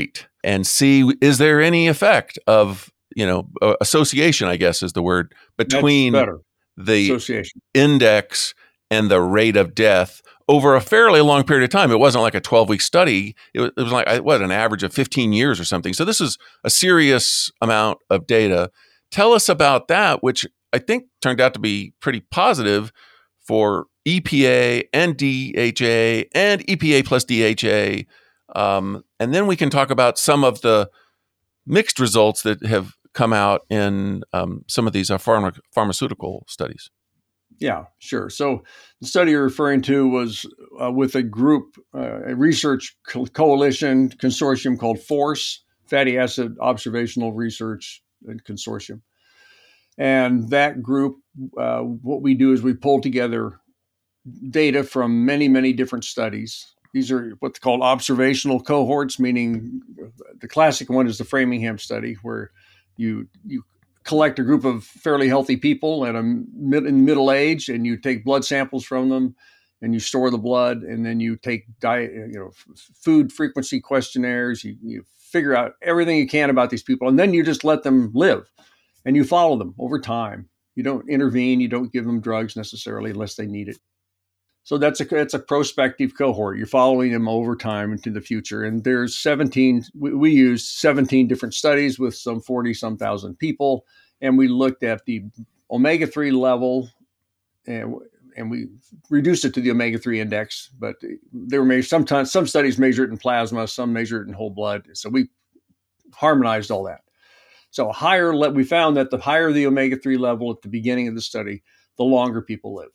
and see, is there any effect of, association, I guess is the word, between the association index and the rate of death over a fairly long period of time. It wasn't like a 12-week study. It was like, an average of 15 years or something. So this is a serious amount of data. Tell us about that, which I think turned out to be pretty positive for EPA and DHA and EPA plus DHA. And then we can talk about some of the mixed results that have come out in some of these pharmaceutical studies. Yeah, sure. So the study you're referring to was with a group, a research coalition consortium called FORCE, Fatty Acid Observational Research Consortium. And that group, what we do is we pull together data from many, many different studies. These are what's called observational cohorts, meaning the classic one is the Framingham study, where you collect a group of fairly healthy people in middle age, and you take blood samples from them, and you store the blood, and then you take food frequency questionnaires. You figure out everything you can about these people, and then you just let them live, and you follow them over time. You don't intervene. You don't give them drugs necessarily unless they need it. So that's a prospective cohort. You're following them over time into the future. And there's 17, we used 17 different studies with some 40-some thousand people. And we looked at the omega-3 level, and we reduced it to the omega-3 index. But they were some studies measure it in plasma, some measure it in whole blood. So we harmonized all that. So we found that the higher the omega-3 level at the beginning of the study, the longer people lived.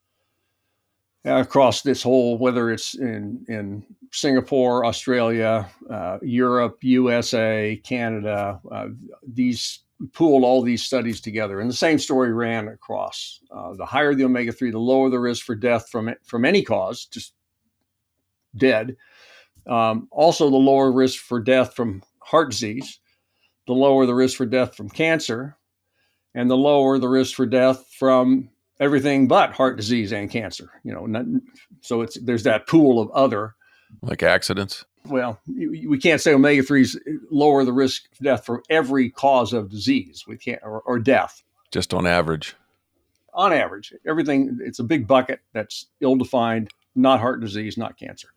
Across this whole, whether it's in Singapore, Australia, Europe, USA, Canada, we pooled all these studies together, and the same story ran across. The higher the omega-3, the lower the risk for death from any cause, just dead. Also, the lower risk for death from heart disease, the lower the risk for death from cancer, and the lower the risk for death from everything but heart disease and cancer. So there's that pool of other, like accidents. Well, we can't say omega-3s lower the risk of death for every cause of disease. We can't, or death. Just on average. On average, everything. It's a big bucket that's ill-defined, not heart disease, not cancer.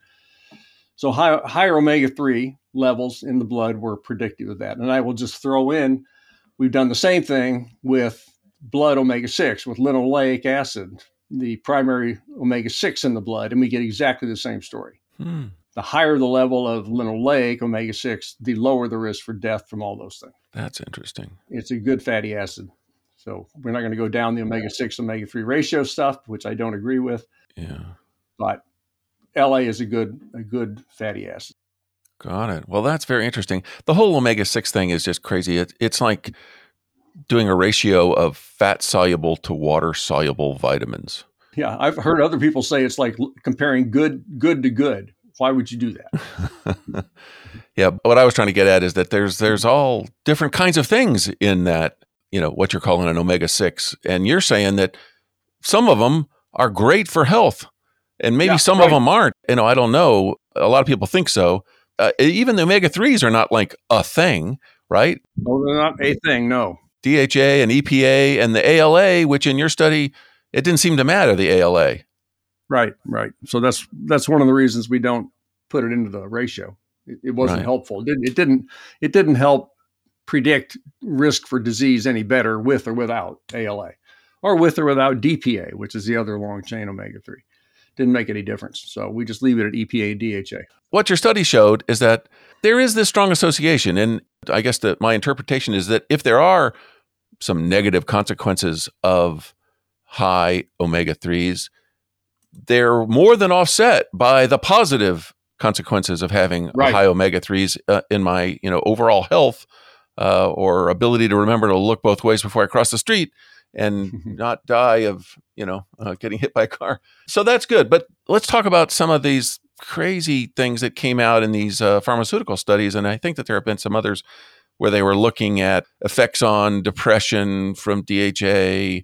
So higher omega-3 levels in the blood were predictive of that. And I will just throw in, we've done the same thing with blood omega-6 with linoleic acid, the primary omega-6 in the blood, and we get exactly the same story. The higher the level of linoleic omega-6, the lower the risk for death from all those things. That's interesting. It's a good fatty acid. So we're not going to go down the omega-6, omega-3 ratio stuff, which I don't agree with. Yeah. But LA is a good fatty acid. Got it. Well, that's very interesting. The whole omega-6 thing is just crazy. It's like doing a ratio of fat-soluble to water-soluble vitamins. Yeah, I've heard other people say it's like comparing good to good. Why would you do that? Yeah, what I was trying to get at is that there's all different kinds of things in that, what you're calling an omega-6. And you're saying that some of them are great for health, and maybe some of them aren't. I don't know. A lot of people think so. Even the omega-3s are not like a thing, right? No, they're not a thing, no. DHA and EPA and the ALA, which in your study, it didn't seem to matter, the ALA. Right. So that's one of the reasons we don't put it into the ratio. It wasn't helpful. It didn't help predict risk for disease any better with or without ALA, or with or without DPA, which is the other long chain omega-3. Didn't make any difference. So we just leave it at EPA and DHA. What your study showed is that there is this strong association. And I guess that my interpretation is that if there are some negative consequences of high omega-3s, they're more than offset by the positive consequences of having high omega-3s in my overall health or ability to remember to look both ways before I cross the street and not die of getting hit by a car. So that's good. But let's talk about some of these crazy things that came out in these pharmaceutical studies. And I think that there have been some others where they were looking at effects on depression from DHA,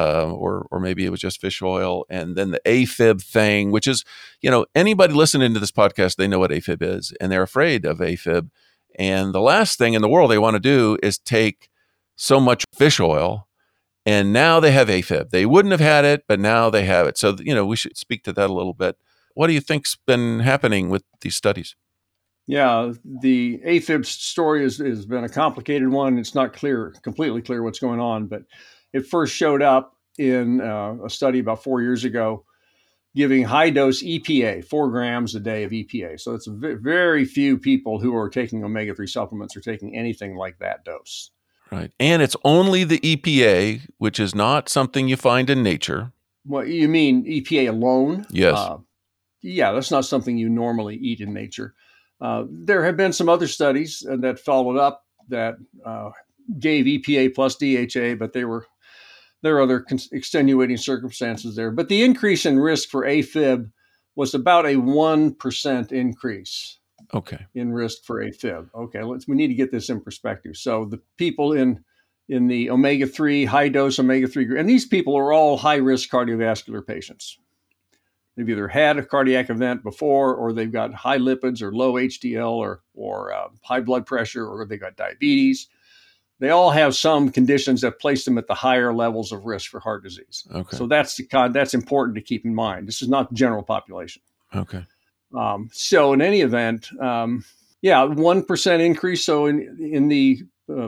or maybe it was just fish oil. And then the AFib thing, which is, anybody listening to this podcast, they know what AFib is, and they're afraid of AFib. And the last thing in the world they want to do is take so much fish oil, and now they have AFib. They wouldn't have had it, but now they have it. So, we should speak to that a little bit. What do you think's been happening with these studies? Yeah, the AFib story has been a complicated one. It's not completely clear what's going on, but it first showed up in a study about 4 years ago, giving high dose EPA, 4 grams a day of EPA. So it's very few people who are taking omega-3 supplements are taking anything like that dose. Right. And it's only the EPA, which is not something you find in nature. What you mean, EPA alone? Yes. Yeah, that's not something you normally eat in nature. There have been some other studies that followed up that gave EPA plus DHA, but there are other extenuating circumstances there. But the increase in risk for AFib was about a 1% increase. Okay. In risk for AFib. Okay, we need to get this in perspective. So the people in the omega-3, high dose omega-3, and these people are all high risk cardiovascular patients. They've either had a cardiac event before, or they've got high lipids or low HDL or high blood pressure, or they got diabetes. They all have some conditions that place them at the higher levels of risk for heart disease. Okay. So that's important to keep in mind. This is not the general population. Okay. So in any event, 1% increase. So in the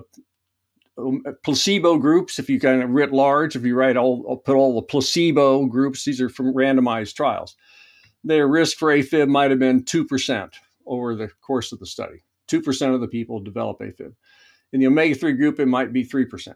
placebo groups, if you kind of writ large, if you I'll put all the placebo groups, these are from randomized trials. Their risk for AFib might have been 2% over the course of the study. 2% of the people develop AFib. In the omega-3 group, it might be 3%.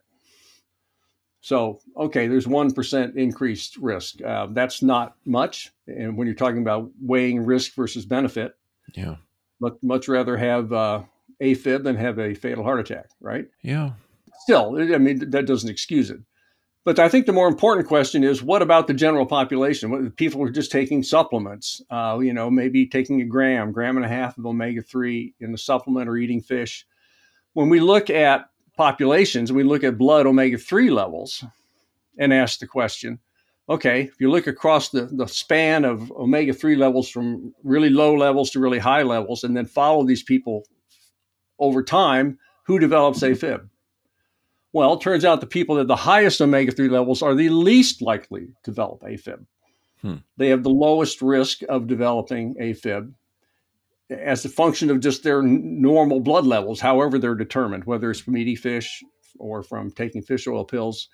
So, okay, there's 1% increased risk. That's not much. And when you're talking about weighing risk versus benefit, yeah, much rather have AFib than have a fatal heart attack, right? Yeah. Still, I mean, that doesn't excuse it. But I think the more important question is, what about the general population? What, people who are just taking supplements, maybe taking a gram and a half of omega-3 in the supplement or eating fish. When we look at populations, we look at blood omega-3 levels and ask the question, okay, if you look across the span of omega-3 levels from really low levels to really high levels, and then follow these people over time, who develops AFib? Well, it turns out the people at the highest omega-3 levels are the least likely to develop AFib. They have the lowest risk of developing AFib as a function of just their normal blood levels, however they're determined, whether it's from eating fish or from taking fish oil pills.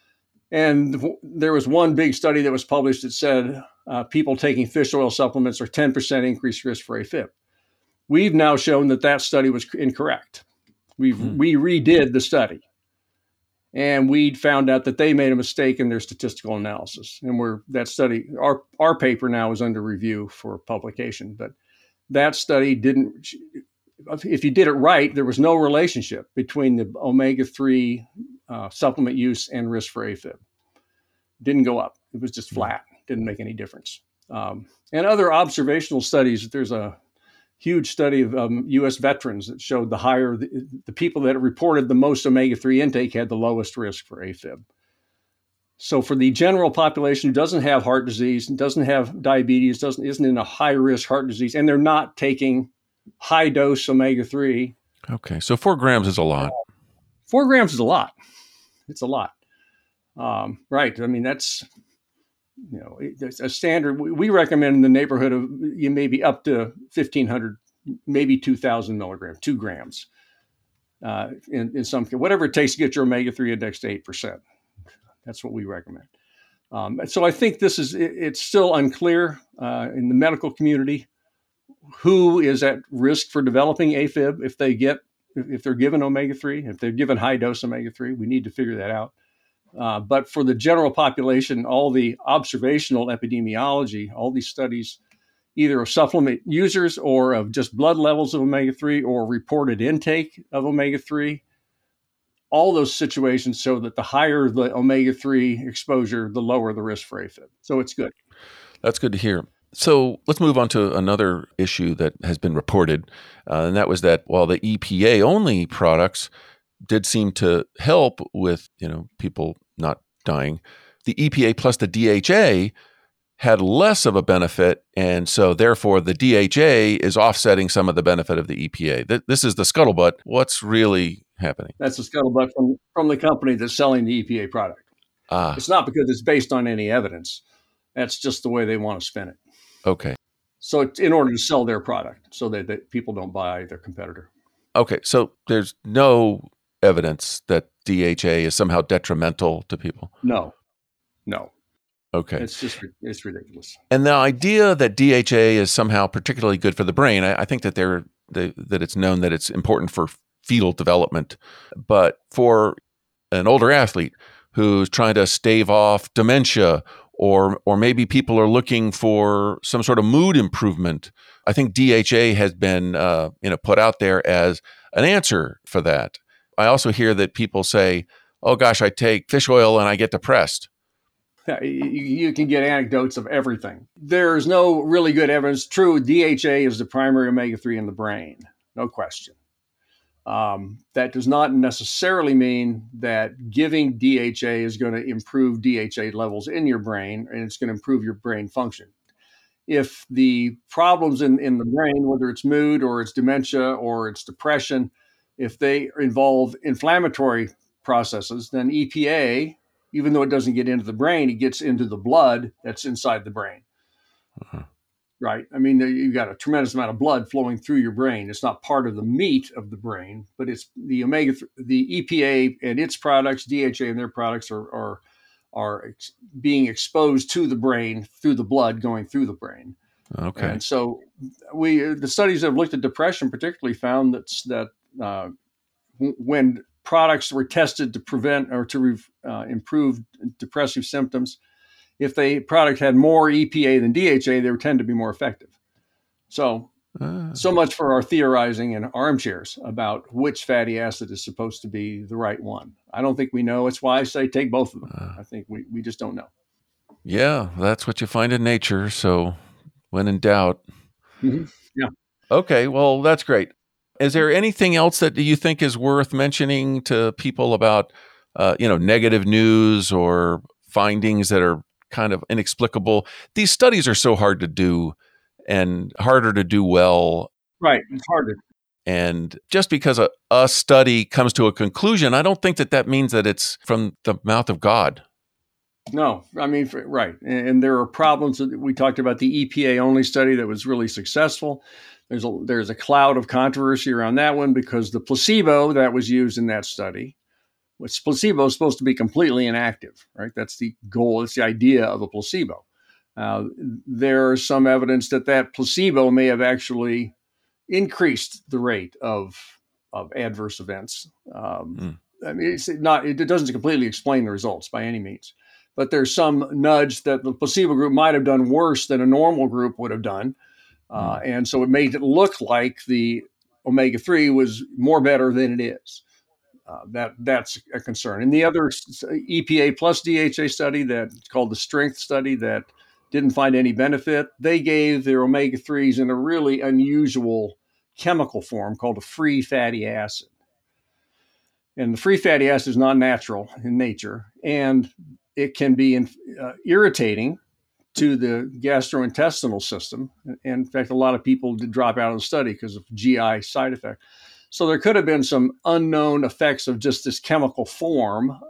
And there was one big study that was published that said people taking fish oil supplements are 10% increased risk for AFib. We've now shown that study was incorrect. We redid the study, and we found out that they made a mistake in their statistical analysis. And that study, our paper now is under review for publication, but that study didn't, if you did it right, there was no relationship between the omega-3 supplement use and risk for AFib. Didn't go up. It was just flat. Didn't make any difference. And other observational studies, there's a huge study of U.S. veterans that showed the people that reported the most omega-3 intake had the lowest risk for AFib. So for the general population who doesn't have heart disease, doesn't have diabetes, isn't in a high-risk heart disease, and they're not taking high-dose omega-3. Okay, so 4 grams is a lot. 4 grams is a lot. It's a lot. Right. I mean, that's, it's a standard. We recommend in the neighborhood of maybe up to 1,500, maybe 2,000 milligrams, 2 grams. In some case, whatever it takes to get your omega-3 index to 8%. That's what we recommend. So I think it's still unclear in the medical community who is at risk for developing AFib if they're given omega-3, if they're given high dose omega-3. We need to figure that out. But for the general population, all the observational epidemiology, all these studies, either of supplement users or of just blood levels of omega-3 or reported intake of omega-3, all those situations show that the higher the omega-3 exposure, the lower the risk for AFib. So it's good. That's good to hear. So let's move on to another issue that has been reported, and that was that while the EPA-only products did seem to help with, people not dying, the EPA plus the DHA had less of a benefit, and so therefore the DHA is offsetting some of the benefit of the EPA. This is the scuttlebutt. What's really happening? That's the scuttlebutt from the company that's selling the EPA product. It's not because it's based on any evidence. That's just the way they want to spin it. Okay. So it's in order to sell their product so that people don't buy their competitor. Okay. So there's no evidence that DHA is somehow detrimental to people? No. Okay. It's ridiculous. And the idea that DHA is somehow particularly good for the brain, I think that that it's known that it's important for fetal development. But for an older athlete who's trying to stave off dementia, or maybe people are looking for some sort of mood improvement, I think DHA has been put out there as an answer for that. I also hear that people say, "Oh gosh, I take fish oil and I get depressed." You can get anecdotes of everything. There's no really good evidence. True, DHA is the primary omega-3 in the brain, no question. That does not necessarily mean that giving DHA is going to improve DHA levels in your brain, and it's going to improve your brain function. If the problems in the brain, whether it's mood or it's dementia or it's depression, if they involve inflammatory processes, then EPA, even though it doesn't get into the brain, it gets into the blood that's inside the brain. Uh-huh. Right? I mean, you've got a tremendous amount of blood flowing through your brain. It's not part of the meat of the brain, but it's the the EPA and its products, DHA and their products are being exposed to the brain through the blood going through the brain. Okay. And so the studies that have looked at depression particularly found that when products were tested to prevent or to improve depressive symptoms, if the product had more EPA than DHA, they would tend to be more effective. So much for our theorizing in armchairs about which fatty acid is supposed to be the right one. I don't think we know. It's why I say take both of them. I think we just don't know. Yeah, that's what you find in nature. So when in doubt. Mm-hmm. Yeah. Okay, well, that's great. Is there anything else that you think is worth mentioning to people about, negative news or findings that are kind of inexplicable? These studies are so hard to do and harder to do well. Right. It's harder. And just because a study comes to a conclusion, I don't think that means that it's from the mouth of God. No, I mean, right. And there are problems. We talked about the EPA only study that was really successful. There's a cloud of controversy around that one because the placebo that was used in that study, which placebo is supposed to be completely inactive, right? That's the goal. It's the idea of a placebo. There's some evidence that placebo may have actually increased the rate of adverse events. I mean, it doesn't completely explain the results by any means, but there's some nudge that the placebo group might have done worse than a normal group would have done. And so it made it look like the omega-3 was more better than it is. That's a concern. And the other EPA plus DHA study that's called the STRENGTH study that didn't find any benefit, they gave their omega-3s in a really unusual chemical form called a free fatty acid. And the free fatty acid is non-natural in nature, and it can be irritating to the gastrointestinal system. And in fact, a lot of people did drop out of the study because of GI side effects. So there could have been some unknown effects of just this chemical form.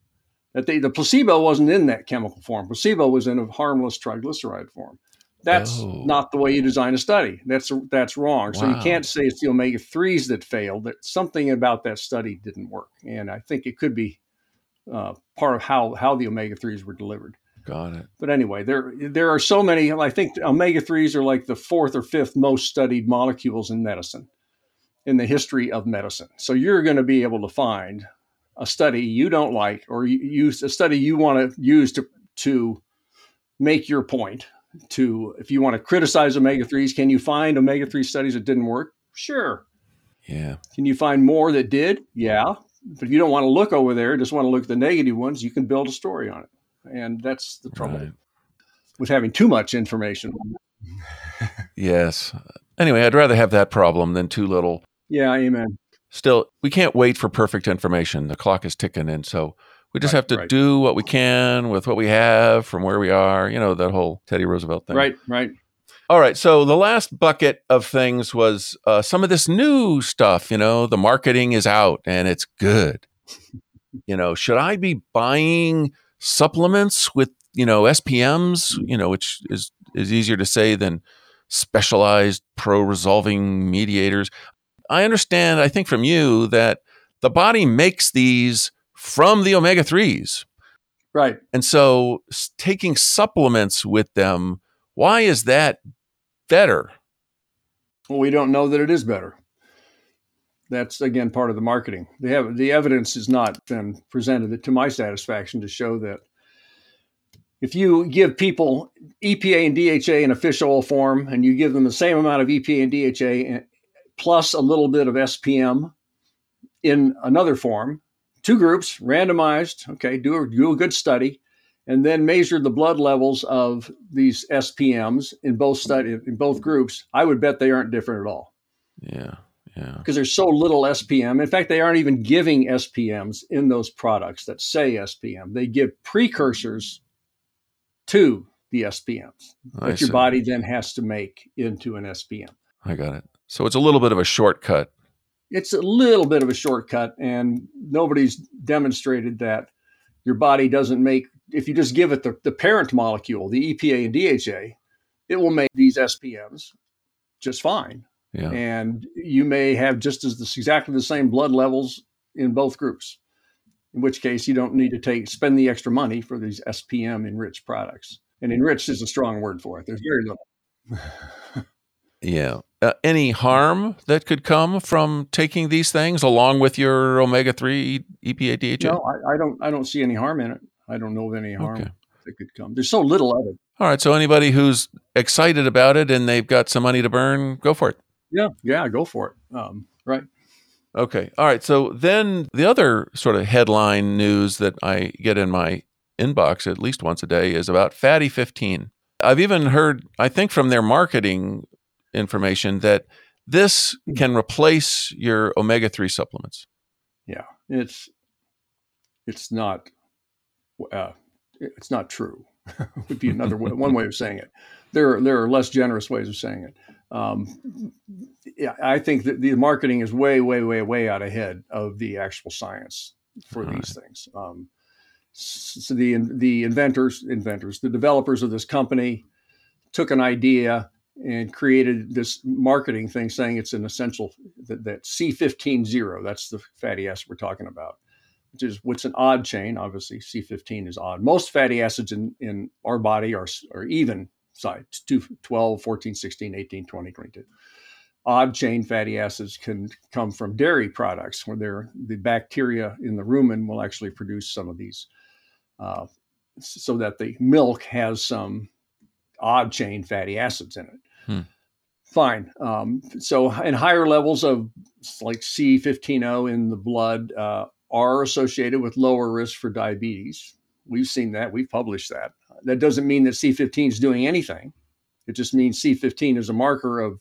The placebo wasn't in that chemical form. Placebo was in a harmless triglyceride form. That's not the way you design a study. That's wrong. Wow. So you can't say it's the omega-3s that failed. That something about that study didn't work. And I think it could be part of how the omega-3s were delivered. Got it. But anyway, there are so many. I think omega-3s are like the fourth or fifth most studied molecules in medicine, in the history of medicine. So you're going to be able to find a study you don't like, or use a study you want to use to make your point. If you want to criticize omega-3s, can you find omega-3 studies that didn't work? Sure. Yeah. Can you find more that did? Yeah. But if you don't want to look over there, just want to look at the negative ones, you can build a story on it. And that's the trouble with having too much information. Yes. Anyway, I'd rather have that problem than too little. Yeah, amen. Still, we can't wait for perfect information. The clock is ticking, and so We just have to do what we can with what we have from where we are. That whole Teddy Roosevelt thing. Right. All right. So the last bucket of things was some of this new stuff. The marketing is out and it's good. Should I be buying supplements with, SPMs, which is easier to say than specialized pro-resolving mediators? I understand, I think from you, that the body makes these from the omega-3s. Right. And so taking supplements with them, why is that better? Well, we don't know that it is better. That's, again, part of the marketing. The evidence has not been presented to my satisfaction to show that if you give people EPA and DHA in a fish oil form and you give them the same amount of EPA and DHA plus a little bit of SPM in another form, 2 groups, randomized, okay, do a good study, and then measure the blood levels of these SPMs in both groups, I would bet they aren't different at all. Yeah. Because there's so little SPM. In fact, they aren't even giving SPMs in those products that say SPM. They give precursors to the SPMs that your body then has to make into an SPM. I got it. So it's a little bit of a shortcut. It's a little bit of a shortcut, and nobody's demonstrated that your body doesn't make, if you just give it the parent molecule, the EPA and DHA, it will make these SPMs just fine. Yeah. And you may have exactly the same blood levels in both groups, in which case you don't need to spend the extra money for these SPM enriched products. And enriched is a strong word for it. There's very little. Yeah. Any harm that could come from taking these things along with your omega-3 EPA DHA? No, I don't see any harm in it. I don't know of any harm that could come. There's so little of it. All right. So anybody who's excited about it and they've got some money to burn, go for it. Yeah, go for it. Right. Okay. All right. So then the other sort of headline news that I get in my inbox at least once a day is about Fatty 15. I've even heard, I think from their marketing information, that this can replace your omega-3 supplements. Yeah, it's not true. Would be another one way of saying it. There are less generous ways of saying it. I think that the marketing is way out ahead of the actual science for these things. So the inventors, the developers of this company took an idea and created this marketing thing saying it's an essential, that C15-0, that's the fatty acid we're talking about, which is what's an odd chain. Obviously, C15 is odd. Most fatty acids in our body are even side, 12, 14, 16, 18, 20, 22. Odd chain fatty acids can come from dairy products where the bacteria in the rumen will actually produce some of these so that the milk has some odd chain fatty acids in it. Fine. So in higher levels of like C15O in the blood are associated with lower risk for diabetes. We've seen that. We've published that. That doesn't mean that C15 is doing anything. It just means C15 is a marker of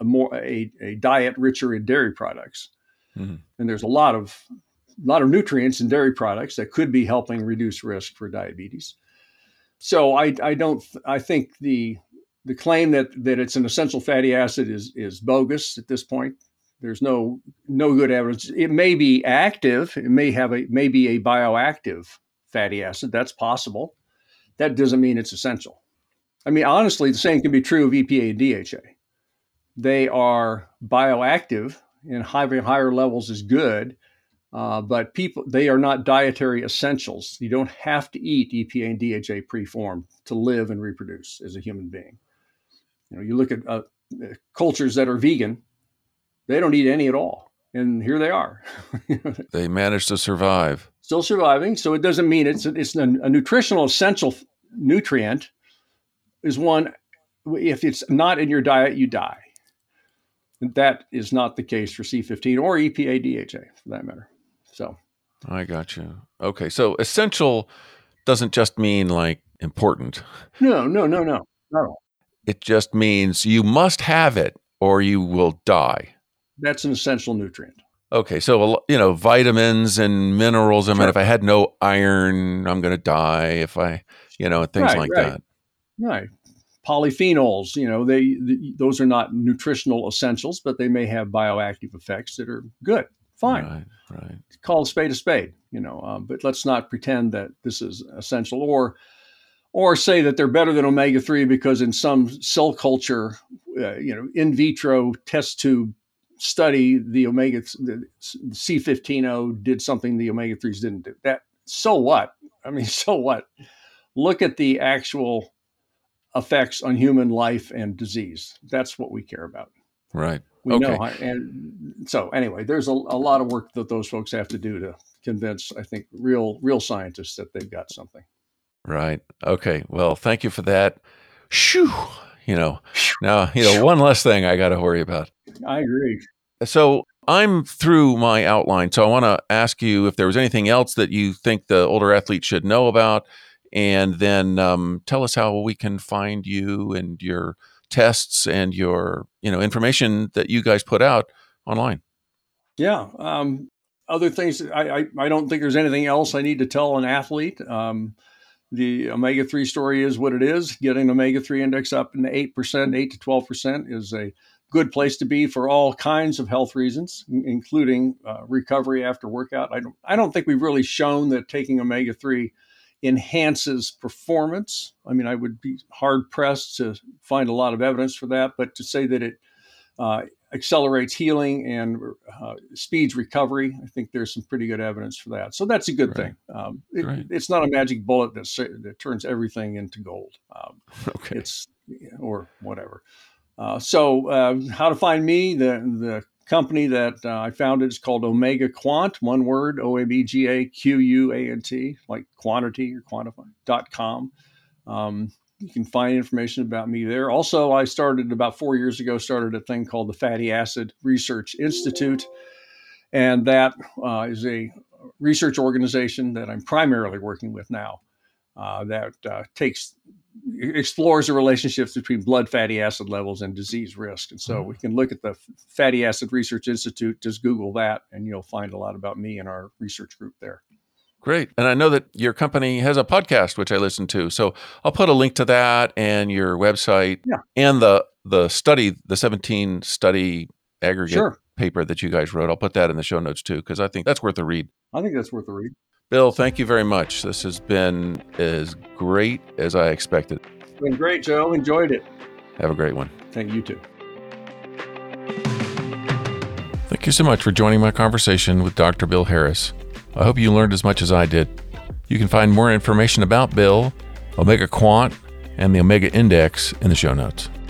a diet richer in dairy products. And there's a lot of nutrients in dairy products that could be helping reduce risk for diabetes. So I think the claim that it's an essential fatty acid is bogus at this point. There's no good evidence. It may be active. It may be a bioactive fatty acid. That's possible. That doesn't mean it's essential. I mean, honestly, the same can be true of EPA and DHA. They are bioactive, and having higher levels is good, but they are not dietary essentials. You don't have to eat EPA and DHA preform to live and reproduce as a human being. You look at cultures that are vegan, they don't eat any at all. And here they are. They managed to survive. Still surviving. So it doesn't mean it's a nutritional essential nutrient is one, if it's not in your diet, you die. That is not the case for C15 or EPA DHA for that matter. So I got you. Okay. So essential doesn't just mean like important. No, not at all. It just means you must have it or you will die. That's an essential nutrient. Okay, so vitamins and minerals. I mean, if I had no iron, I'm going to die. If I, things like that. Right. Polyphenols, those are not nutritional essentials, but they may have bioactive effects that are good. Fine. Right. Call a spade, but let's not pretend that this is essential or say that they're better than omega-3 because in some cell culture, in vitro test tube study, the C15O did something the omega-3s didn't do. So what? I mean, so what? Look at the actual effects on human life and disease. That's what we care about. Right. We know. And so anyway, there's a lot of work that those folks have to do to convince, I think, real scientists that they've got something. Right. Okay. Well, thank you for that. Shoo. Now, one less thing I got to worry about. I agree. So I'm through my outline. So I want to ask you if there was anything else that you think the older athlete should know about, and then tell us how we can find you and your tests and your, information that you guys put out online. Yeah. Other things, I don't think there's anything else I need to tell an athlete. The omega-3 story is what it is. Getting omega-3 index up in the 8%, 8 to 12% is a good place to be for all kinds of health reasons, including recovery after workout. I don't think we've really shown that taking omega-3 enhances performance. I mean, I would be hard pressed to find a lot of evidence for that, but to say that it accelerates healing and speeds recovery, I think there's some pretty good evidence for that. So that's a good thing. It's not a magic bullet that turns everything into gold. It's or whatever. So how to find me? The company that I founded is called Omega Quant, one word, OMEGAQUANT, like quantity or quantify.com. You can find information about me there. Also, I started about 4 years ago, a thing called the Fatty Acid Research Institute. And that is a research organization that I'm primarily working with now that explores the relationships between blood fatty acid levels and disease risk. And so we can look at the Fatty Acid Research Institute, just Google that, and you'll find a lot about me and our research group there. Great. And I know that your company has a podcast, which I listen to. So I'll put a link to that and your website and the 17 study aggregate paper that you guys wrote. I'll put that in the show notes too, because I think that's worth a read. I think that's worth a read. Bill, thank you very much. This has been as great as I expected. It's been great, Joe. Enjoyed it. Have a great one. Thank you too. Thank you so much for joining my conversation with Dr. Bill Harris. I hope you learned as much as I did. You can find more information about Bill, Omega Quant, and the Omega Index in the show notes.